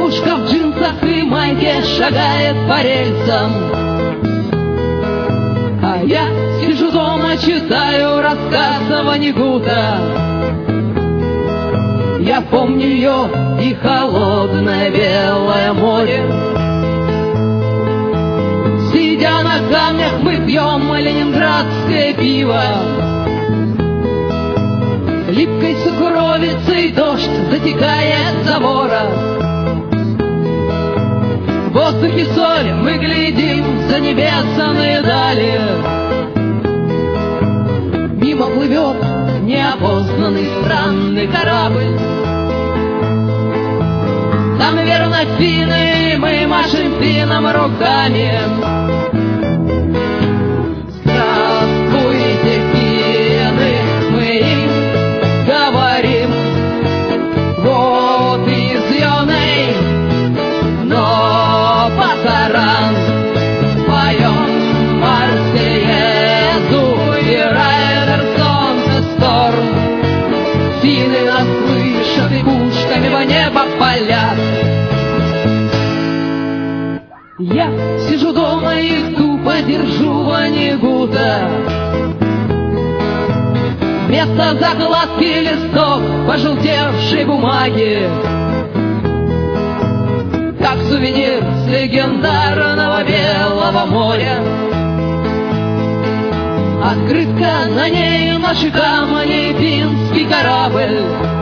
Девушка в джинсах и майке шагает по рельсам, а я сижу дома, читаю рассказ Ванигута. Я помню ее и холодное белое море. Сидя на камнях, мы пьем ленинградское пиво. Липкой сукровицей дождь затекает за ворот. В воздухе соль, мы глядим за небесные дали. Мимо плывет неопознанный странный корабль. Там, наверное, финны, и мы машем финнам руками. Здравствуйте, финны, мы им говорим. Вот из юной, но пасаран. Поем Марсельезу и Райдерсон Шторм. Финны нас слышат и пушками во небо палят. Я сижу дома и тупо держу Ванигута. Вместо закладки листок пожелтевшей бумаги, как сувенир с легендарного Белого моря. Открытка, на ней наши камни, финский корабль.